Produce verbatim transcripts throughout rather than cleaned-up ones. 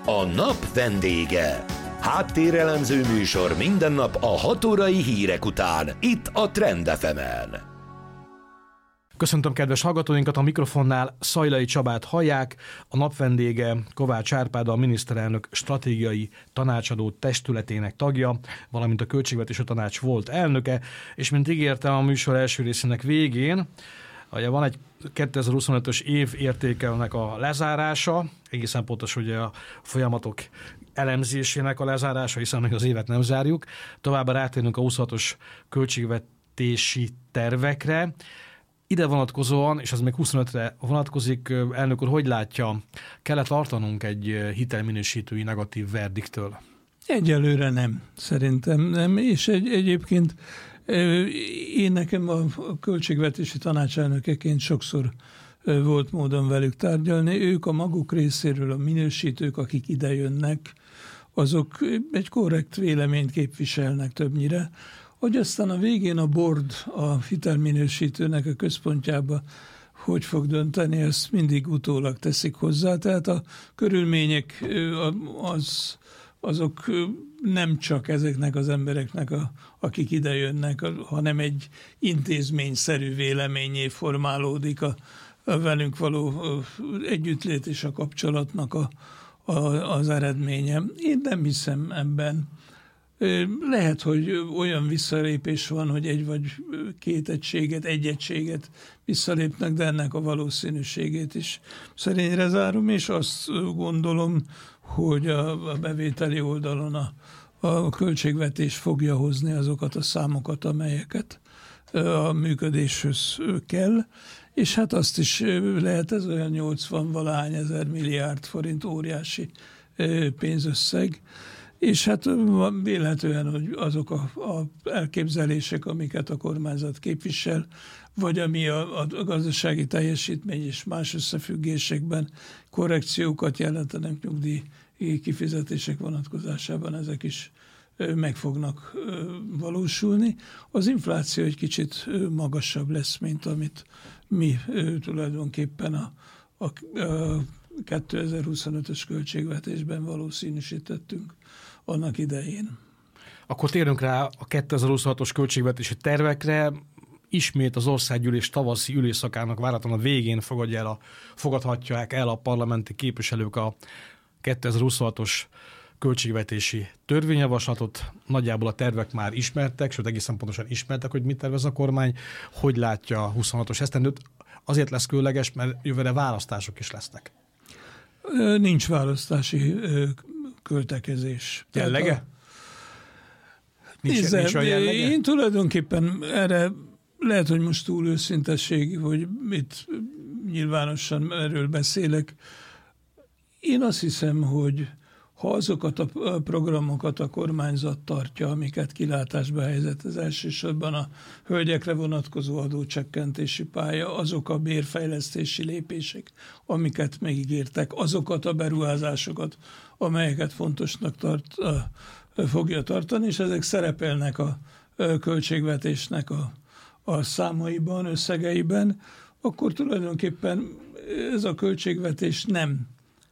A nap vendége. Háttérelemző műsor minden nap a hat órai hírek után, itt a Trend ef emen. Köszöntöm kedves hallgatóinkat, a mikrofonnál Szajlai Csabát hallják, a nap vendége Kovács Árpád, a miniszterelnök stratégiai tanácsadó testületének tagja, valamint a Költségvetési Tanács volt elnöke, és mint ígértem a műsor első részének végén, ugye van egy kétezer-huszonötös év értékelnek a lezárása, egészen pontos ugye a folyamatok elemzésének a lezárása, hiszen még az évet nem zárjuk. Továbbá rátérünk a huszonhatos költségvetési tervekre. Ide vonatkozóan, és az még huszonötre vonatkozik, elnök úr, hogy látja, kell-e tartanunk egy hitelminősítői negatív verdiktől? Egyelőre nem, szerintem nem, és egy, egyébként én nekem a költségvetési tanácselnökeként sokszor volt módon velük tárgyalni. Ők a maguk részéről, a minősítők, akik idejönnek, azok egy korrekt véleményt képviselnek többnyire, hogy aztán a végén a board, a hitelminősítőnek a központjába hogy fog dönteni, ezt mindig utólag teszik hozzá. Tehát a körülmények az, azok nem csak ezeknek az embereknek, a, akik idejönnek, hanem egy intézményszerű véleményé formálódik a, a velünk való együttlét és a kapcsolatnak a, a, az eredménye. Én nem hiszem ebben. Lehet, hogy olyan visszalépés van, hogy egy vagy két egységet, egy egységet visszalépnek, de ennek a valószínűségét is szerényre zárom, és azt gondolom, hogy a, a bevételi oldalon a, a költségvetés fogja hozni azokat a számokat, amelyeket a működéshöz kell, és hát azt is lehet, ez olyan nyolcvan-valahány ezer milliárd forint, óriási pénzösszeg, és hát véletlenül, hogy azok a, a elképzelések, amiket a kormányzat képvisel, vagy ami a, a gazdasági teljesítmény és más összefüggésekben korrekciókat jelentenek nyugdíj kifizetések vonatkozásában, ezek is meg fognak valósulni. Az infláció egy kicsit magasabb lesz, mint amit mi tulajdonképpen a, a, a kétezer-huszonötös költségvetésben valószínűsítettünk annak idején. Akkor térjünk rá a kétezer-huszonhatos költségvetési tervekre. Ismét az országgyűlés tavaszi ülésszakának várhatóan a végén fogadja el a, fogadhatják el a parlamenti képviselők a kétezer-huszonhatos költségvetési törvényjavaslatot. Nagyjából a tervek már ismertek, sőt egészen pontosan ismertek, hogy mit tervez a kormány. Hogy látja a huszonhatos esztendőt? Azért lesz különleges, mert jövőre választások is lesznek. Nincs választási költekezés. Jellege? A... Nincs, Nézze, nincs olyan jellege? Én tulajdonképpen erre lehet, hogy most túl őszintesség, hogy itt nyilvánosan erről beszélek. Én azt hiszem, hogy ha azokat a programokat a kormányzat tartja, amiket kilátásba helyezett, az elsősorban a hölgyekre vonatkozó adócsökkentési pálya, azok a bérfejlesztési lépések, amiket megígértek, azokat a beruházásokat, amelyeket fontosnak tart, fogja tartani, és ezek szerepelnek a költségvetésnek a, a számaiban, összegeiben, akkor tulajdonképpen ez a költségvetés nem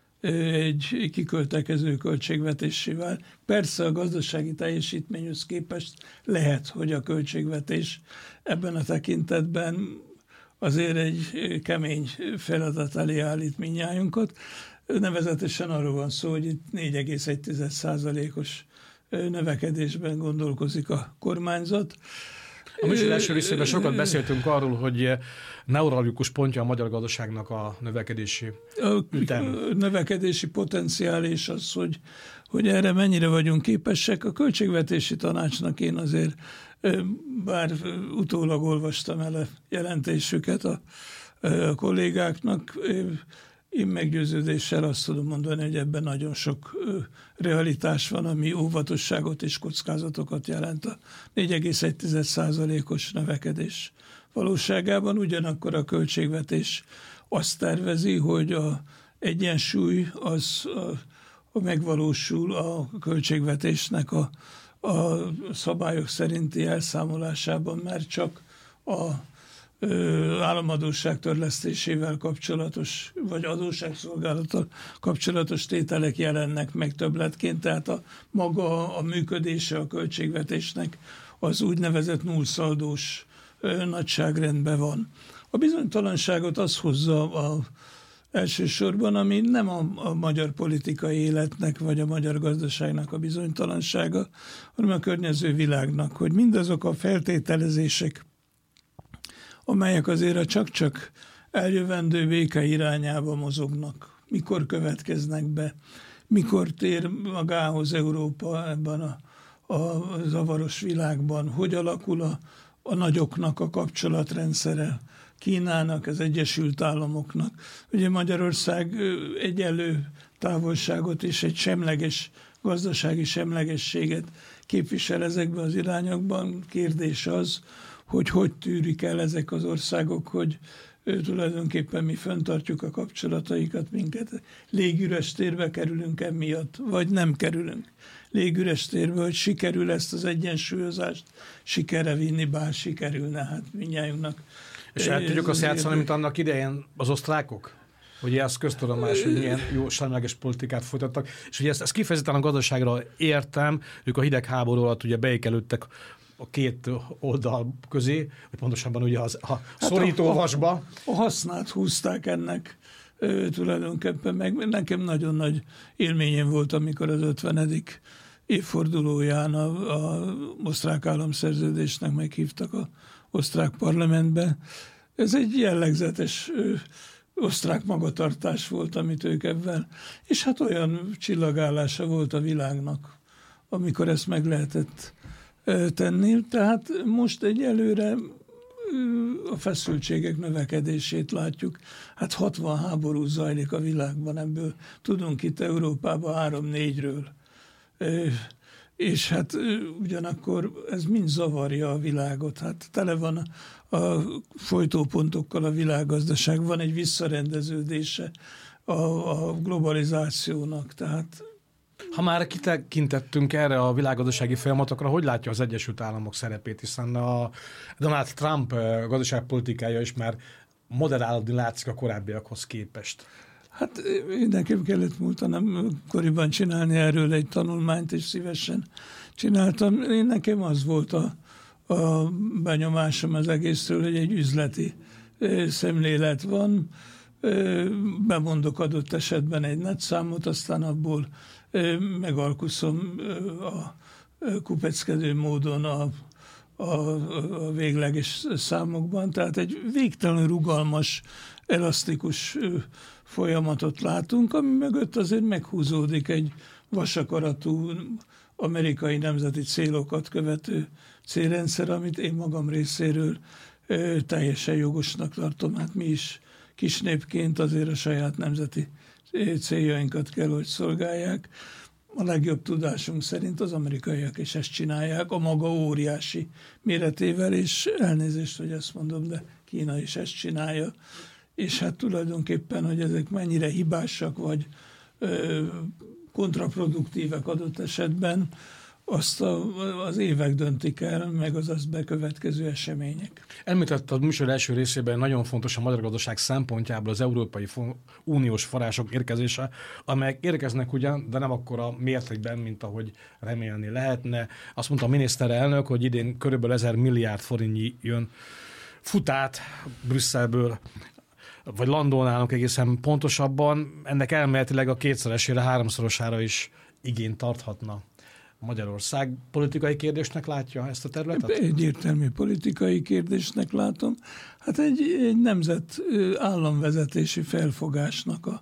egy kiköltekező költségvetésével. Persze a gazdasági teljesítményhez képest lehet, hogy a költségvetés ebben a tekintetben azért egy kemény feladat elé állít mindnyájunkat. Nevezetesen arról van szó, hogy itt négy egész egy százalékos növekedésben gondolkozik a kormányzat. A műsor első részében sokat beszéltünk arról, hogy neuralgikus pontja a magyar gazdaságnak a növekedési ütem. A növekedési potenciál és az, hogy, hogy erre mennyire vagyunk képesek. A költségvetési tanácsnak én azért, bár utólag olvastam el a jelentésüket a, a kollégáknak, én meggyőződéssel azt tudom mondani, hogy ebben nagyon sok realitás van, ami óvatosságot és kockázatokat jelent a négy egész egy százalékos növekedés valóságában. Ugyanakkor a költségvetés azt tervezi, hogy a egyensúly az a, a megvalósul a költségvetésnek a, a szabályok szerinti elszámolásában, mert csak a államadósság törlesztésével kapcsolatos, vagy adósságszolgálattal kapcsolatos tételek jelennek meg többletként, tehát a maga a működése a költségvetésnek az úgynevezett nullszaldós nagyságrendben van. A bizonytalanságot az hozza a elsősorban, ami nem a, a magyar politikai életnek, vagy a magyar gazdaságnak a bizonytalansága, hanem a környező világnak, hogy mindazok a feltételezések, amelyek azért a csak-csak eljövendő béke irányába mozognak, mikor következnek be, mikor tér magához Európa ebben a, a zavaros világban, hogy alakul a, a nagyoknak a kapcsolatrendszere, Kínának, az Egyesült Államoknak. Ugye Magyarország egyenlő távolságot és egy semleges, gazdasági semlegességet képvisel ezekben az irányokban. Kérdés az, hogy hogy tűrik el ezek az országok, hogy tulajdonképpen mi fenntartjuk a kapcsolataikat, minket légüres térbe kerülünk emiatt, vagy nem kerülünk légüres térbe, hogy sikerül ezt az egyensúlyozást sikerre vinni, bár sikerülne, hát mindnyájunknak. És el tudjuk azt játszani, mint annak idején az osztrákok? Ugye ez köztudomás, hogy milyen jó semleges politikát folytattak, és ugye ezt, ezt kifejezetten a gazdaságra értem, ők a hidegháború alatt ugye beékelődtek a két oldal közé, vagy pontosabban ugye az, a hát szorítóvasba. A, a hasznát húzták ennek ö, tulajdonképpen, meg nekem nagyon nagy élményem volt, amikor az ötvenedik évfordulóján a, a osztrák államszerződésnek meghívtak a osztrák parlamentbe. Ez egy jellegzetes ö, osztrák magatartás volt, amit ők ebben, és hát olyan csillagállása volt a világnak, amikor ezt meg lehetett ö, tenni. Tehát most egyelőre ö, a feszültségek növekedését látjuk. Hát hatvan háború zajlik a világban, ebből tudunk itt Európában három-négyről. Ö, és hát ugyanakkor ez mind zavarja a világot. Hát tele van a, a folytópontokkal a világgazdaság, van egy visszarendeződése a, a globalizációnak. Tehát ha már kitekintettünk erre a világgazdasági folyamatokra, hogy látja az Egyesült Államok szerepét, hiszen a Donald Trump gazdaságpolitikája is már moderálni látszik a korábbiakhoz képest. Hát nekem kellett múltanom koriban csinálni erről egy tanulmányt, és szívesen csináltam. Én nekem az volt a, a benyomásom az egészről, hogy egy üzleti szemlélet van. Bemondok adott esetben egy nagy számot, aztán abból megalkuszom a kupeckedő módon a, a, a végleges számokban. Tehát egy végtelenül rugalmas, elasztikus folyamatot látunk, ami mögött azért meghúzódik egy vasakaratú amerikai nemzeti célokat követő célrendszer, amit én magam részéről ö, teljesen jogosnak tartom. Hát mi is kisnépként azért a saját nemzeti céljainkat kell, hogy szolgálják. A legjobb tudásunk szerint az amerikaiak is ezt csinálják, a maga óriási méretével, és elnézést, hogy ezt mondom, de Kína is ezt csinálja. És hát tulajdonképpen, hogy ezek mennyire hibásak, vagy ö, kontraproduktívek adott esetben, azt a, az évek döntik el, meg az azt bekövetkező események. Említett a műsor első részében nagyon fontos a magyar gazdaság szempontjából az Európai Uniós források érkezése, amelyek érkeznek ugyan, de nem akkora mértékben, mint ahogy remélni lehetne. Azt mondta a miniszterelnök, hogy idén körülbelül ezer milliárd forintnyi jön futát Brüsszelből, vagy landolnálunk egészen pontosabban, ennek elméletileg a kétszeresére, háromszorosára is igényt tarthatna Magyarország. Politikai kérdésnek látja ezt a területet? Egyértelmű politikai kérdésnek látom. Hát egy, egy nemzet államvezetési felfogásnak a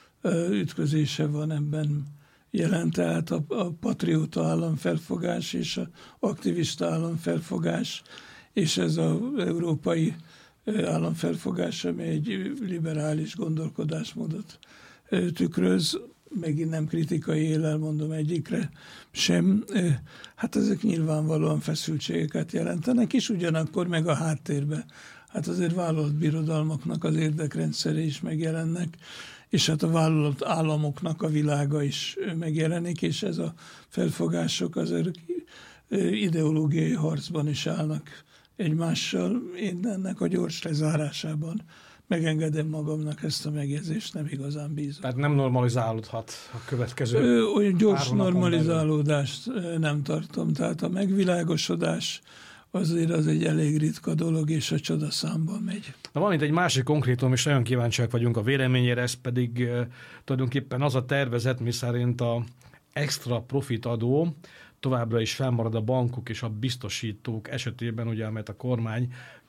ütközése van ebben jelen, tehát a, a patrióta államfelfogás és a aktivista államfelfogás, és ez az európai államfelfogás, ami egy liberális gondolkodásmódot tükröz, megint nem kritikai éllel mondom egyikre sem. Hát ezek nyilvánvalóan feszültségeket jelentenek, és ugyanakkor meg a háttérbe. Hát azért vállalt birodalmaknak az érdekrendszere is megjelennek, és hát a vállalat államoknak a világa is megjelenik, és ez a felfogások azért ideológiai harcban is állnak egymással. Én ennek a gyors lezárásában megengedem magamnak ezt a megjegyzést, nem igazán bízom. Tehát nem normalizálódhat a következő Ö, Olyan gyors normalizálódást belül nem tartom. Tehát a megvilágosodás azért az egy elég ritka dolog, és a csodaszámban megy. Na van itt egy másik konkrétum, és nagyon kíváncsiak vagyunk a véleményére, ez pedig uh, tulajdonképpen az a tervezet, miszerint a extra profit adó továbbra is fennmarad a bankok és a biztosítók esetében, ugye, amelyet a kormány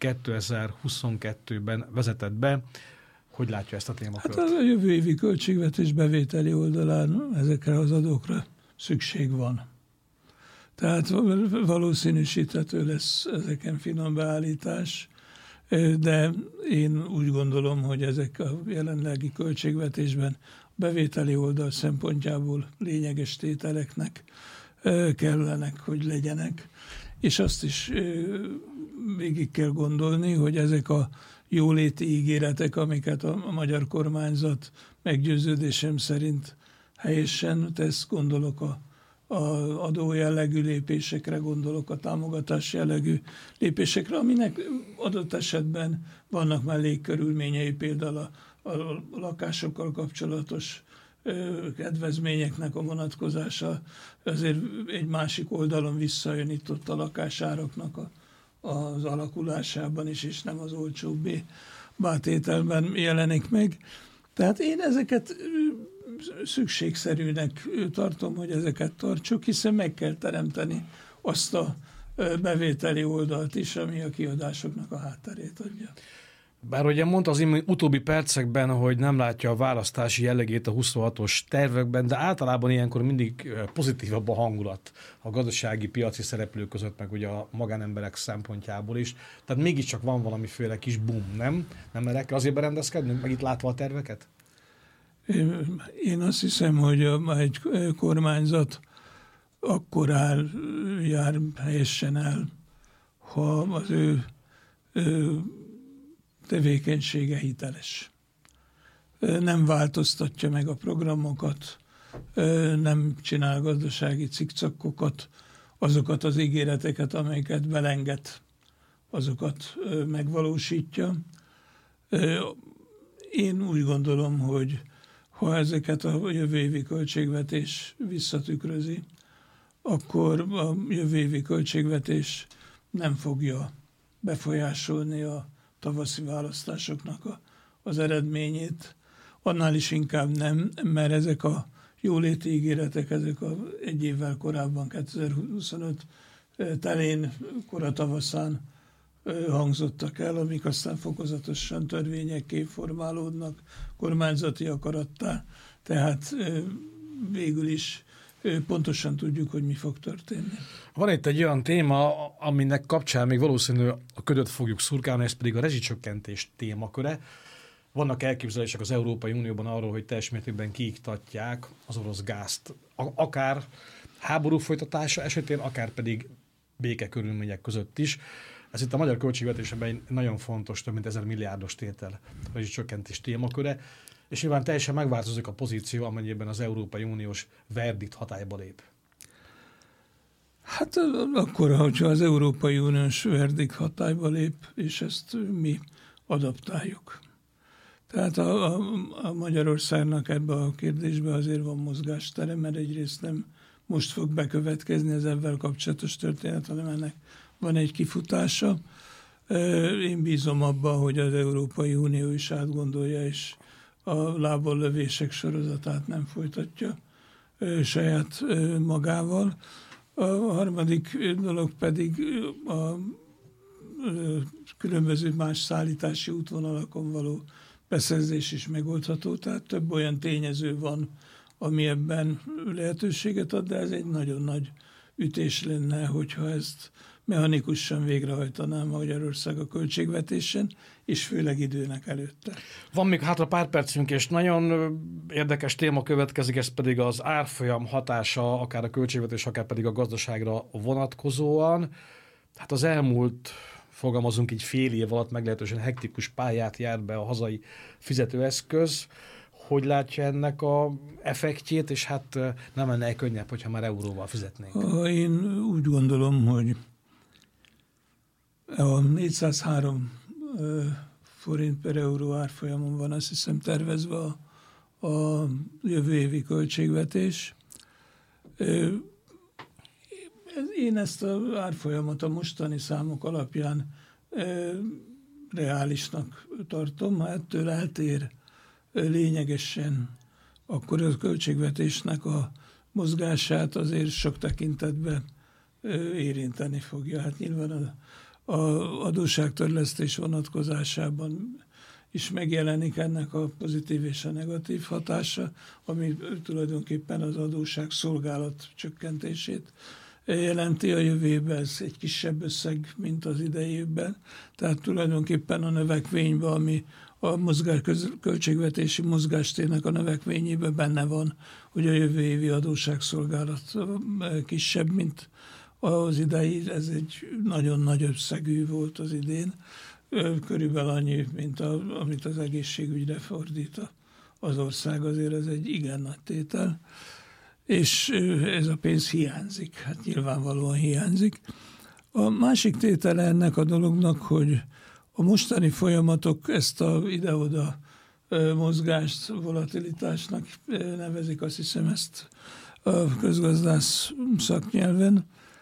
kétezer-huszonkettőben vezetett be. Hogy látja ezt a témakört? Hát a jövő évi költségvetés bevételi oldalán ezekre az adókra szükség van. Tehát valószínűsíthető lesz ezeken finom beállítás, de én úgy gondolom, hogy ezek a jelenlegi költségvetésben bevételi oldal szempontjából lényeges tételeknek kellenek, hogy legyenek. És azt is végig kell gondolni, hogy ezek a jóléti ígéretek, amiket a magyar kormányzat meggyőződésem szerint helyesen tesz, gondolok a az adó jellegű lépésekre, gondolok a támogatás jellegű lépésekre, aminek adott esetben vannak mellékkörülményei, például a, a lakásokkal kapcsolatos ö, kedvezményeknek a vonatkozása, azért egy másik oldalon visszajön itt ott a lakásáraknak a, az alakulásában is, és nem az olcsóbbé bátételben jelenik meg. Tehát én ezeket szükségszerűnek tartom, hogy ezeket tartsuk, hiszen meg kell teremteni azt a bevételi oldalt is, ami a kiadásoknak a hátterét adja. Bár ugye mondta az utóbbi percekben, hogy nem látja a választási jellegét a huszonhatos tervekben, de általában ilyenkor mindig pozitívabb a hangulat a gazdasági, piaci szereplők között, meg ugye a magánemberek szempontjából is. Tehát mégiscsak van valamiféle kis boom, nem? Nem erre kell azért berendezkednünk, meg itt látva a terveket? Én azt hiszem, hogy egy kormányzat akkor áll, jár helyesen el, ha az ő, ő tevékenysége hiteles. Nem változtatja meg a programokat, nem csinál gazdasági cikcakkokat, azokat az ígéreteket, amelyeket belenged, azokat megvalósítja. Én úgy gondolom, hogy ha ezeket a jövő évi költségvetés visszatükrözi, akkor a jövő évi költségvetés nem fogja befolyásolni a tavaszi választásoknak a, az eredményét. Annál is inkább nem, mert ezek a jóléti ígéretek, ezek a egy évvel korábban, kétezer-huszonöt telén, kora tavaszán hangzottak el, amik aztán fokozatosan törvényekké formálódnak, kormányzati akarattá, tehát végül is pontosan tudjuk, hogy mi fog történni. Van itt egy olyan téma, aminek kapcsán még valószínű a ködöt fogjuk szurkálni, ez pedig a rezsicsökkentés témaköre. Vannak elképzelések az Európai Unióban arról, hogy teljes mértékben kiiktatják az orosz gázt. Akár háború folytatása esetén, akár pedig békekörülmények között is. Ez itt a magyar költségvetésben egy nagyon fontos, több mint ezer milliárdos tétel rezsicsökkentés témaköre, és nyilván teljesen megváltozik a pozíció, amennyiben az Európai Uniós verdikt hatályba lép. Hát akkor, hogyha az Európai Uniós verdikt hatályba lép, és ezt mi adaptáljuk. Tehát a, a, a Magyarországnak ebbe a kérdésbe azért van mozgástere, mert egyrészt nem most fog bekövetkezni az ebben kapcsolatos történet, hanem ennek van egy kifutása. Én bízom abban, hogy az Európai Unió is átgondolja, és a lából lövések sorozatát nem folytatja saját magával. A harmadik dolog pedig a különböző más szállítási útvonalakon való beszerzés is megoldható, tehát több olyan tényező van, ami ebben lehetőséget ad, de ez egy nagyon nagy ütés lenne, hogyha ezt mechanikusan végrehajtanám Magyarország a költségvetésen, és főleg időnek előtte. Van még hátra pár percünk, és nagyon érdekes téma következik, ez pedig az árfolyam hatása, akár a költségvetés, akár pedig a gazdaságra vonatkozóan. Hát az elmúlt, fogalmazunk így fél év alatt meglehetősen hektikus pályát járt be a hazai fizetőeszköz. Hogy látja ennek a effektjét, és hát nem lenne könnyebb, hogyha már euróval fizetnénk? Én úgy gondolom, hogy A négyszázhárom forint per euró árfolyamon van, azt hiszem, tervezve a, a jövő évi költségvetés. Én ezt az árfolyamot a mostani számok alapján reálisnak tartom, ha ettől eltér lényegesen, akkor a költségvetésnek a mozgását azért sok tekintetben érinteni fogja. Hát nyilván a, a adósságtörlesztés vonatkozásában is megjelenik ennek a pozitív és a negatív hatása, ami tulajdonképpen az adósság szolgálat csökkentését jelenti a jövőben, ez egy kisebb összeg, mint az idei évben. Tehát tulajdonképpen a növekvényben, ami a mozgás, költségvetési mozgástérnek a növekvényében benne van, hogy a jövő évi adósságszolgálat kisebb, mint az idei. Ez egy nagyon nagy összegű volt az idén. Körülbelül annyi, mint a, amit az egészségügyre fordít az ország, azért ez egy igen nagy tétel. És ez a pénz hiányzik, hát nyilvánvalóan hiányzik. A másik tétele ennek a dolognak, hogy a mostani folyamatok ezt a ide-oda mozgást volatilitásnak nevezik, azt hiszem ezt a közgazdász szaknyelven.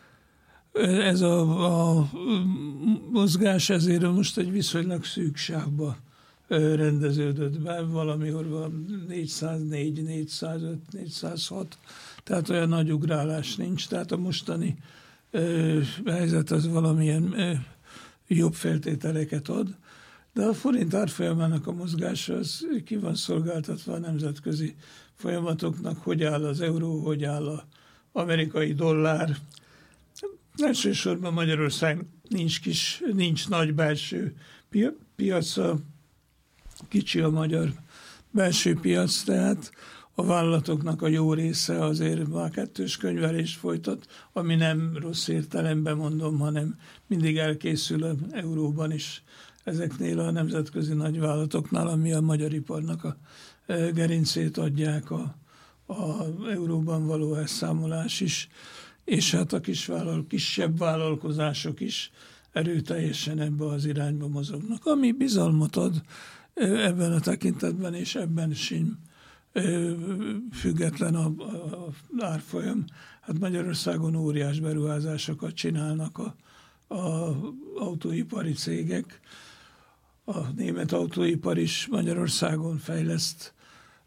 Ez a, a mozgás ezért most egy viszonylag szűk sávba rendeződött be, valamikor van négyszáznégy, négyszázöt, négyszázhat, tehát olyan nagy ugrálás nincs, tehát a mostani ö, helyzet az valamilyen ö, jobb feltételeket ad, de a forint árfolyamának a mozgása az ki van szolgáltatva a nemzetközi folyamatoknak, hogy áll az euró, hogy áll az amerikai dollár. Elsősorban Magyarország nincs, kis, nincs nagy belső piaca, kicsi a magyar belső piac, tehát a vállalatoknak a jó része azért már kettős könyvelést folytat, ami nem rossz értelemben mondom, hanem mindig elkészül a euróban is ezeknél a nemzetközi nagyvállalatoknál, ami a magyar iparnak a gerincét adják, a, a euróban való elszámolás is, és hát a kis vállal, kisebb vállalkozások is erőteljesen ebbe az irányba mozognak, ami bizalmat ad ebben a tekintetben, és ebben sem független a, a, a árfolyam. Hát Magyarországon óriás beruházásokat csinálnak a, a autóipari cégek. A német autóipar is Magyarországon fejleszt.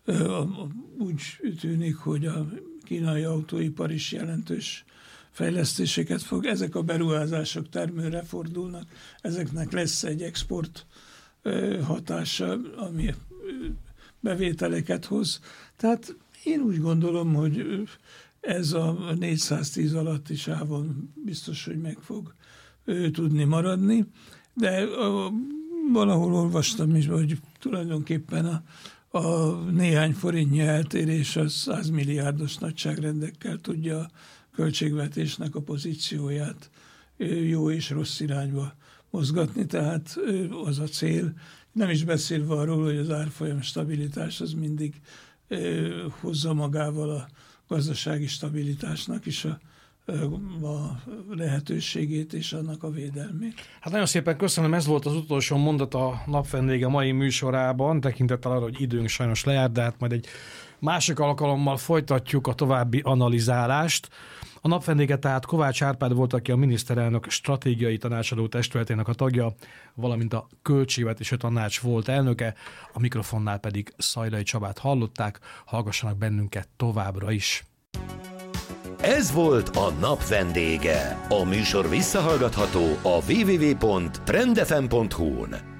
Úgy tűnik, hogy a kínai autóipar is jelentős fejlesztéseket fog. Ezek a beruházások termőre fordulnak. Ezeknek lesz egy export hatása, ami bevételeket hoz. Tehát én úgy gondolom, hogy ez a négyszáztíz alatti sávon biztos, hogy meg fog tudni maradni, de valahol olvastam is, hogy tulajdonképpen a, a néhány forintnyi eltérés az száz milliárdos nagyságrendekkel tudja a költségvetésnek a pozícióját jó és rossz irányba mozgatni, tehát az a cél. Nem is beszélve arról, hogy az árfolyam stabilitás az mindig hozza magával a gazdasági stabilitásnak is a, a lehetőségét és annak a védelmét. Hát nagyon szépen köszönöm, ez volt az utolsó mondat a napvendége mai műsorában, tekintettel arra, hogy időnk sajnos lejárt, de hát majd egy másik alkalommal folytatjuk a további analizálást. A napvendége tehát Kovács Árpád volt, aki a miniszterelnök stratégiai tanácsadó testületének a tagja, valamint a Költségvetési Tanács volt elnöke, a mikrofonnál pedig Szajlai Csabát hallották, hallgassanak bennünket továbbra is. Ez volt a Napvendége. A műsor visszahallgatható a double-u double-u double-u pont trend f m pont h u-n.